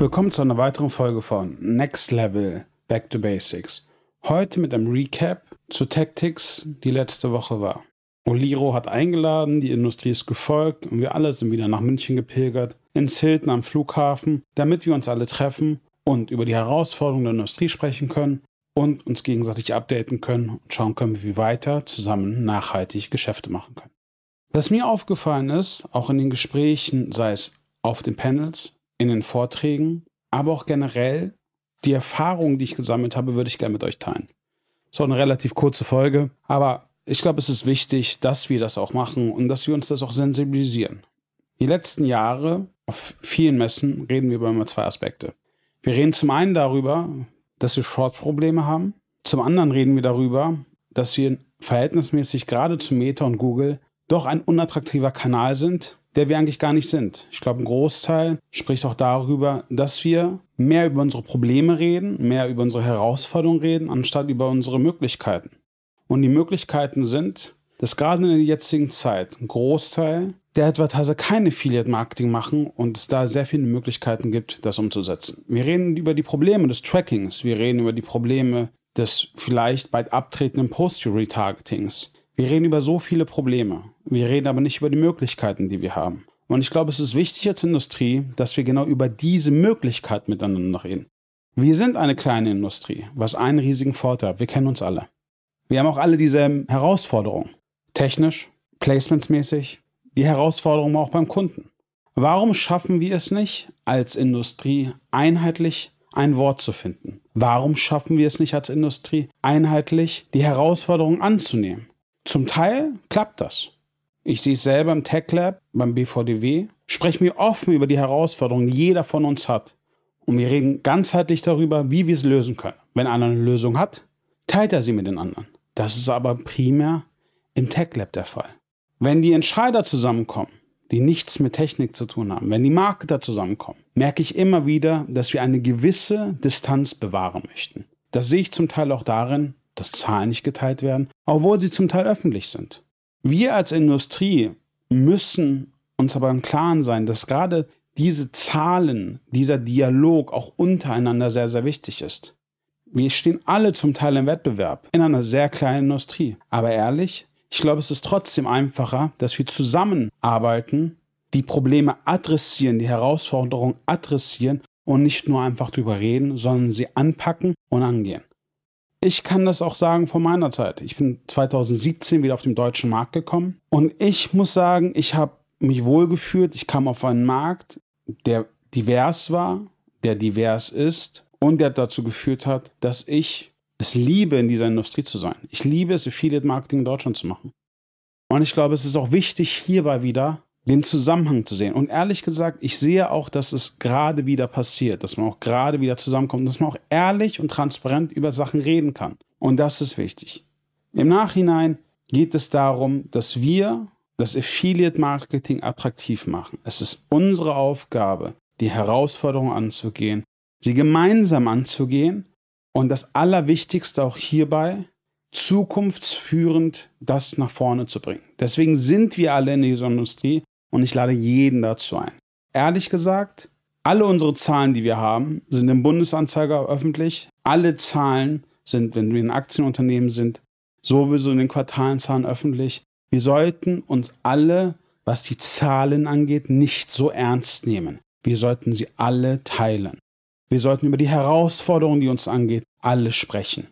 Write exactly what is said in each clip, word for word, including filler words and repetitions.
Willkommen zu einer weiteren Folge von Next Level Back to Basics. Heute mit einem Recap zu Tactics, die letzte Woche war. Oliro hat eingeladen, die Industrie ist gefolgt und wir alle sind wieder nach München gepilgert, ins Hilton am Flughafen, damit wir uns alle treffen und über die Herausforderungen der Industrie sprechen können und uns gegenseitig updaten können und schauen können, wie wir weiter zusammen nachhaltig Geschäfte machen können. Was mir aufgefallen ist, auch in den Gesprächen, sei es auf den Panels, in den Vorträgen, aber auch generell, die Erfahrungen, die ich gesammelt habe, würde ich gerne mit euch teilen. So eine relativ kurze Folge, aber ich glaube, es ist wichtig, dass wir das auch machen und dass wir uns das auch sensibilisieren. Die letzten Jahre, auf vielen Messen, reden wir über immer zwei Aspekte. Wir reden zum einen darüber, dass wir Fraud-Probleme haben. Zum anderen reden wir darüber, dass wir verhältnismäßig gerade zu Meta und Google doch ein unattraktiver Kanal sind, der wir eigentlich gar nicht sind. Ich glaube, ein Großteil spricht auch darüber, dass wir mehr über unsere Probleme reden, mehr über unsere Herausforderungen reden, anstatt über unsere Möglichkeiten. Und die Möglichkeiten sind, dass gerade in der jetzigen Zeit ein Großteil der Advertiser kein Affiliate-Marketing machen und es da sehr viele Möglichkeiten gibt, das umzusetzen. Wir reden über die Probleme des Trackings, wir reden über die Probleme des vielleicht bald abtretenden Post-Retargetings. Wir reden über so viele Probleme. Wir reden aber nicht über die Möglichkeiten, die wir haben. Und ich glaube, es ist wichtig als Industrie, dass wir genau über diese Möglichkeiten miteinander reden. Wir sind eine kleine Industrie, was einen riesigen Vorteil hat. Wir kennen uns alle. Wir haben auch alle dieselben Herausforderungen. Technisch, placementsmäßig, die Herausforderungen auch beim Kunden. Warum schaffen wir es nicht, als Industrie einheitlich ein Wort zu finden? Warum schaffen wir es nicht als Industrie, einheitlich die Herausforderungen anzunehmen? Zum Teil klappt das. Ich sehe es selber im Tech Lab, beim B V D W, sprechen wir offen über die Herausforderungen, die jeder von uns hat. Und wir reden ganzheitlich darüber, wie wir es lösen können. Wenn einer eine Lösung hat, teilt er sie mit den anderen. Das ist aber primär im Tech Lab der Fall. Wenn die Entscheider zusammenkommen, die nichts mit Technik zu tun haben, wenn die Marketer zusammenkommen, merke ich immer wieder, dass wir eine gewisse Distanz bewahren möchten. Das sehe ich zum Teil auch darin, dass Zahlen nicht geteilt werden, obwohl sie zum Teil öffentlich sind. Wir als Industrie müssen uns aber im Klaren sein, dass gerade diese Zahlen, dieser Dialog auch untereinander sehr, sehr wichtig ist. Wir stehen alle zum Teil im Wettbewerb in einer sehr kleinen Industrie. Aber ehrlich, ich glaube, es ist trotzdem einfacher, dass wir zusammenarbeiten, die Probleme adressieren, die Herausforderungen adressieren und nicht nur einfach drüber reden, sondern sie anpacken und angehen. Ich kann das auch sagen von meiner Zeit. Ich bin zwanzig siebzehn wieder auf den deutschen Markt gekommen und ich muss sagen, ich habe mich wohlgefühlt. Ich kam auf einen Markt, der divers war, der divers ist und der dazu geführt hat, dass ich es liebe, in dieser Industrie zu sein. Ich liebe es, Affiliate-Marketing in Deutschland zu machen. Und ich glaube, es ist auch wichtig, hierbei wieder den Zusammenhang zu sehen. Und ehrlich gesagt, ich sehe auch, dass es gerade wieder passiert, dass man auch gerade wieder zusammenkommt, dass man auch ehrlich und transparent über Sachen reden kann. Und das ist wichtig. Im Nachhinein geht es darum, dass wir das Affiliate-Marketing attraktiv machen. Es ist unsere Aufgabe, die Herausforderungen anzugehen, sie gemeinsam anzugehen und das Allerwichtigste auch hierbei, zukunftsführend das nach vorne zu bringen. Deswegen sind wir alle in dieser Industrie und ich lade jeden dazu ein. Ehrlich gesagt, alle unsere Zahlen, die wir haben, sind im Bundesanzeiger öffentlich. Alle Zahlen sind, wenn wir ein Aktienunternehmen sind, sowieso in den Quartalenzahlen öffentlich. Wir sollten uns alle, was die Zahlen angeht, nicht so ernst nehmen. Wir sollten sie alle teilen. Wir sollten über die Herausforderungen, die uns angeht, alle sprechen.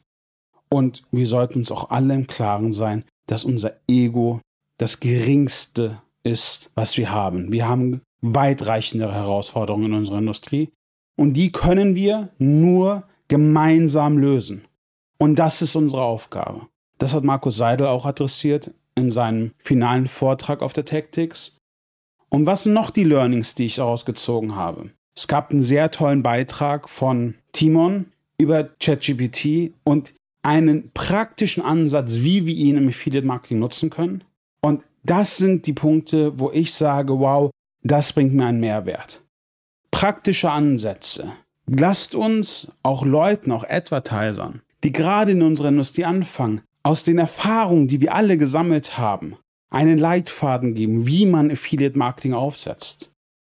Und wir sollten uns auch alle im Klaren sein, dass unser Ego das geringste ist, was wir haben. Wir haben weitreichendere Herausforderungen in unserer Industrie und die können wir nur gemeinsam lösen. Und das ist unsere Aufgabe. Das hat Markus Seidel auch adressiert in seinem finalen Vortrag auf der Tactics. Und was sind noch die Learnings, die ich daraus gezogen habe? Es gab einen sehr tollen Beitrag von Timon über ChatGPT und einen praktischen Ansatz, wie wir ihn im Affiliate-Marketing nutzen können. Und das sind die Punkte, wo ich sage, wow, das bringt mir einen Mehrwert. Praktische Ansätze. Lasst uns auch Leuten, auch Advertisern, die gerade in unserer Industrie anfangen, aus den Erfahrungen, die wir alle gesammelt haben, einen Leitfaden geben, wie man Affiliate-Marketing aufsetzt.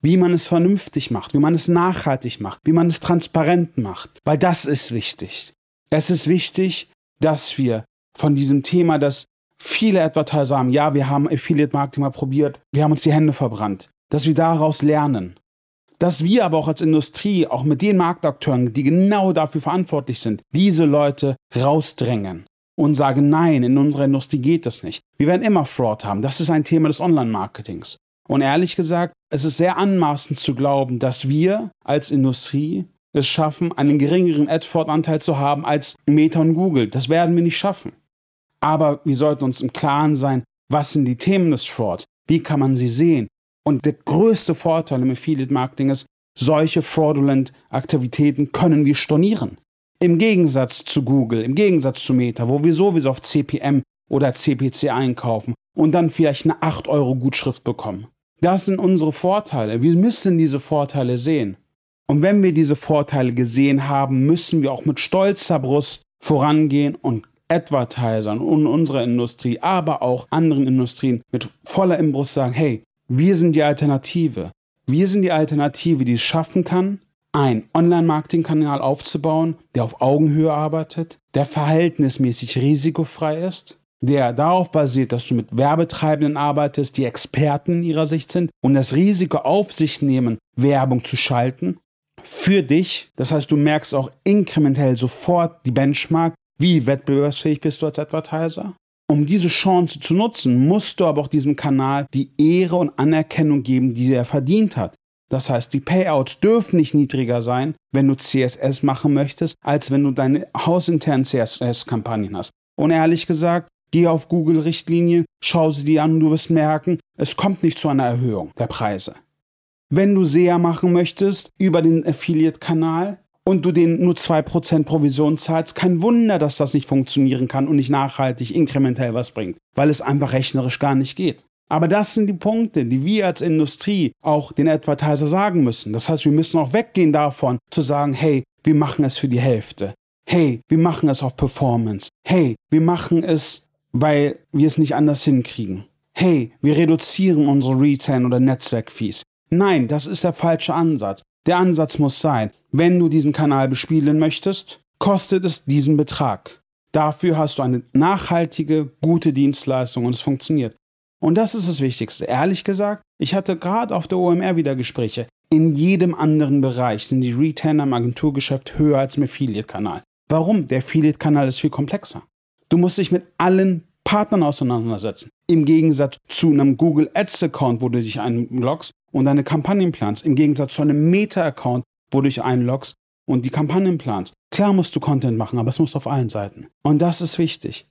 wie man es vernünftig macht, wie man es nachhaltig macht, wie man es transparent macht, weil das ist wichtig. Es ist wichtig, dass wir von diesem Thema, dass viele Advertiser haben, ja, wir haben Affiliate Marketing mal probiert, wir haben uns die Hände verbrannt, dass wir daraus lernen. Dass wir aber auch als Industrie, auch mit den Marktakteuren, die genau dafür verantwortlich sind, diese Leute rausdrängen und sagen, nein, in unserer Industrie geht das nicht. Wir werden immer Fraud haben. Das ist ein Thema des Online-Marketings. Und ehrlich gesagt, es ist sehr anmaßend zu glauben, dass wir als Industrie es schaffen, einen geringeren Ad-Fraud-Anteil zu haben als Meta und Google. Das werden wir nicht schaffen. Aber wir sollten uns im Klaren sein, was sind die Themen des Frauds? Wie kann man sie sehen? Und der größte Vorteil im Affiliate-Marketing ist, solche fraudulent Aktivitäten können wir stornieren. Im Gegensatz zu Google, im Gegensatz zu Meta, wo wir sowieso auf C P M oder C P C einkaufen und dann vielleicht eine acht Euro Gutschrift bekommen. Das sind unsere Vorteile. Wir müssen diese Vorteile sehen. Und wenn wir diese Vorteile gesehen haben, müssen wir auch mit stolzer Brust vorangehen und Advertisern und unserer Industrie, aber auch anderen Industrien mit voller Inbrunst sagen, hey, wir sind die Alternative. Wir sind die Alternative, die es schaffen kann, einen Online-Marketing-Kanal aufzubauen, der auf Augenhöhe arbeitet, der verhältnismäßig risikofrei ist, der darauf basiert, dass du mit Werbetreibenden arbeitest, die Experten in ihrer Sicht sind und das Risiko auf sich nehmen, Werbung zu schalten für dich. Das heißt, du merkst auch inkrementell sofort die Benchmark, wie wettbewerbsfähig bist du als Advertiser. Um diese Chance zu nutzen, musst du aber auch diesem Kanal die Ehre und Anerkennung geben, die er verdient hat. Das heißt, die Payouts dürfen nicht niedriger sein, wenn du C S S machen möchtest, als wenn du deine hausinternen C S S-Kampagnen hast. Und ehrlich gesagt, geh auf Google-Richtlinien, schau sie dir an und du wirst merken, es kommt nicht zu einer Erhöhung der Preise. Wenn du S E A machen möchtest über den Affiliate-Kanal, und du denen nur zwei Prozent Provision zahlst, kein Wunder, dass das nicht funktionieren kann und nicht nachhaltig, inkrementell was bringt, weil es einfach rechnerisch gar nicht geht. Aber das sind die Punkte, die wir als Industrie auch den Advertiser sagen müssen. Das heißt, wir müssen auch weggehen davon, zu sagen, hey, wir machen es für die Hälfte. Hey, wir machen es auf Performance. Hey, wir machen es, weil wir es nicht anders hinkriegen. Hey, wir reduzieren unsere Retail- oder Netzwerkfees. Nein, das ist der falsche Ansatz. Der Ansatz muss sein, wenn du diesen Kanal bespielen möchtest, kostet es diesen Betrag. Dafür hast du eine nachhaltige, gute Dienstleistung und es funktioniert. Und das ist das Wichtigste. Ehrlich gesagt, ich hatte gerade auf der O M R wieder Gespräche. In jedem anderen Bereich sind die Retainer im Agenturgeschäft höher als im Affiliate-Kanal. Warum? Der Affiliate-Kanal ist viel komplexer. Du musst dich mit allen Partnern auseinandersetzen. Im Gegensatz zu einem Google Ads-Account, wo du dich einloggst und deine Kampagnen planst. Im Gegensatz zu einem Meta-Account, wo du dich einloggst und die Kampagnen planst. Klar musst du Content machen, aber es muss auf allen Seiten. Und das ist wichtig.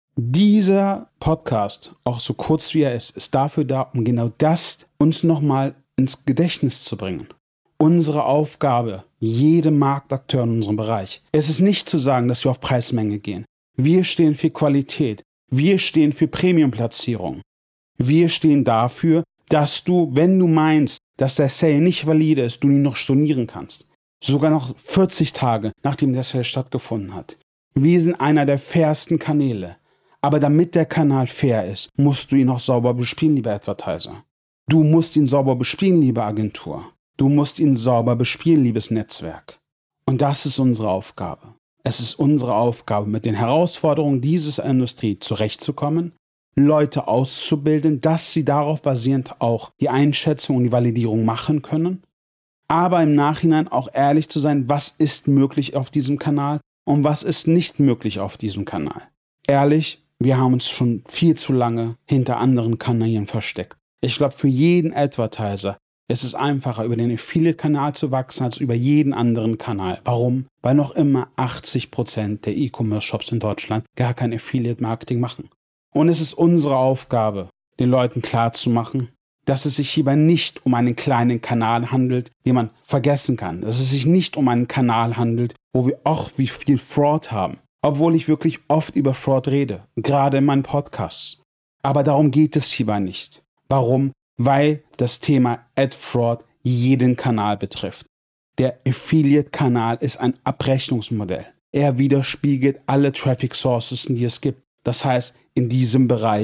Dieser Podcast, auch so kurz wie er ist, ist dafür da, um genau das uns nochmal ins Gedächtnis zu bringen. Unsere Aufgabe, jedem Marktakteur in unserem Bereich, es ist nicht zu sagen, dass wir auf Preismenge gehen. Wir stehen für Qualität. Wir stehen für Premium-Platzierung. Wir stehen dafür, dass du, wenn du meinst, dass der Sale nicht valide ist, du ihn noch stornieren kannst. Sogar noch vierzig Tage, nachdem der Sale stattgefunden hat. Wir sind einer der fairsten Kanäle. Aber damit der Kanal fair ist, musst du ihn auch sauber bespielen, lieber Advertiser. Du musst ihn sauber bespielen, liebe Agentur. Du musst ihn sauber bespielen, liebes Netzwerk. Und das ist unsere Aufgabe. Es ist unsere Aufgabe, mit den Herausforderungen dieser Industrie zurechtzukommen, Leute auszubilden, dass sie darauf basierend auch die Einschätzung und die Validierung machen können, aber im Nachhinein auch ehrlich zu sein, was ist möglich auf diesem Kanal und was ist nicht möglich auf diesem Kanal. Ehrlich, wir haben uns schon viel zu lange hinter anderen Kanälen versteckt. Ich glaube, für jeden Advertiser ist es einfacher, über den Affiliate-Kanal zu wachsen, als über jeden anderen Kanal. Warum? Weil noch immer achtzig Prozent der E-Commerce-Shops in Deutschland gar kein Affiliate-Marketing machen. Und es ist unsere Aufgabe, den Leuten klarzumachen, dass es sich hierbei nicht um einen kleinen Kanal handelt, den man vergessen kann. Dass es sich nicht um einen Kanal handelt, wo wir auch wie viel Fraud haben. Obwohl ich wirklich oft über Fraud rede, gerade in meinen Podcasts. Aber darum geht es hierbei nicht. Warum? Weil das Thema Ad-Fraud jeden Kanal betrifft. Der Affiliate-Kanal ist ein Abrechnungsmodell. Er widerspiegelt alle Traffic Sources, die es gibt. Das heißt, in diesem Bereich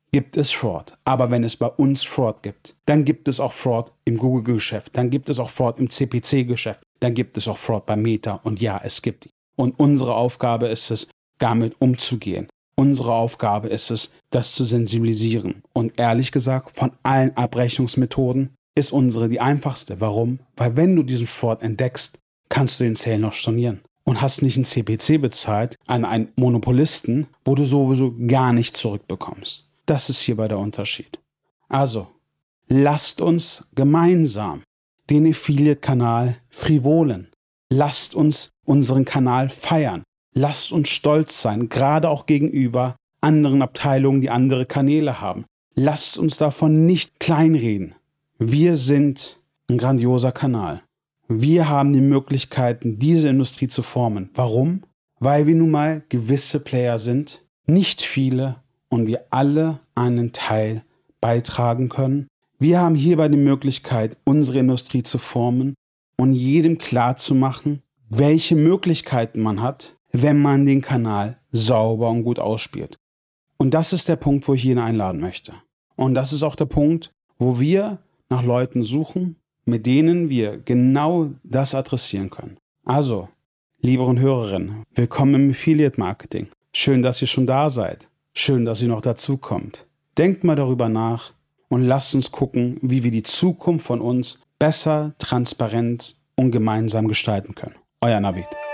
gibt es Fraud. Aber wenn es bei uns Fraud gibt, dann gibt es auch Fraud im Google-Geschäft, dann gibt es auch Fraud im C P C-Geschäft, dann gibt es auch Fraud bei Meta. Und ja, es gibt die. Und unsere Aufgabe ist es, damit umzugehen. Unsere Aufgabe ist es, das zu sensibilisieren. Und ehrlich gesagt, von allen Abrechnungsmethoden ist unsere die einfachste. Warum? Weil wenn du diesen Fraud entdeckst, kannst du den Sale noch stornieren. Und hast nicht einen C P C bezahlt an einen Monopolisten, wo du sowieso gar nichts zurückbekommst. Das ist hierbei der Unterschied. Also, lasst uns gemeinsam den Affiliate-Kanal frivolen. Lasst uns unseren Kanal feiern. Lasst uns stolz sein, gerade auch gegenüber anderen Abteilungen, die andere Kanäle haben. Lasst uns davon nicht kleinreden. Wir sind ein grandioser Kanal. Wir haben die Möglichkeiten, diese Industrie zu formen. Warum? Weil wir nun mal gewisse Player sind, nicht viele, und wir alle einen Teil beitragen können. Wir haben hierbei die Möglichkeit, unsere Industrie zu formen und jedem klarzumachen, welche Möglichkeiten man hat, wenn man den Kanal sauber und gut ausspielt. Und das ist der Punkt, wo ich jeden einladen möchte. Und das ist auch der Punkt, wo wir nach Leuten suchen, mit denen wir genau das adressieren können. Also, liebe Hörerinnen, willkommen im Affiliate Marketing. Schön, dass ihr schon da seid. Schön, dass ihr noch dazu kommt. Denkt mal darüber nach und lasst uns gucken, wie wir die Zukunft von uns besser, transparent und gemeinsam gestalten können. Euer Navid.